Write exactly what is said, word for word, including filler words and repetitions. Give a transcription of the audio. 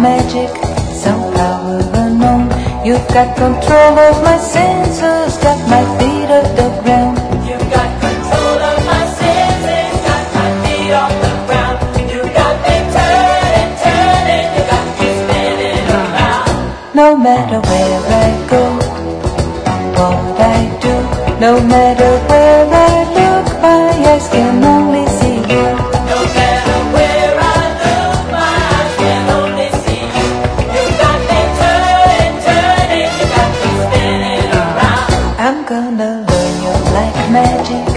magic, some power unknown. You've got control of my senses, got my feet off the ground. You've got control of my senses, got my feet off the ground. You got me turning, turning, you got me spinning around. No matter where I go, what I do, no matter where I look, my eyes can only see you. No matter where I look, my eyes can only see you. You got me turning, turning, you got me spinning around. I'm gonna learn you like magic.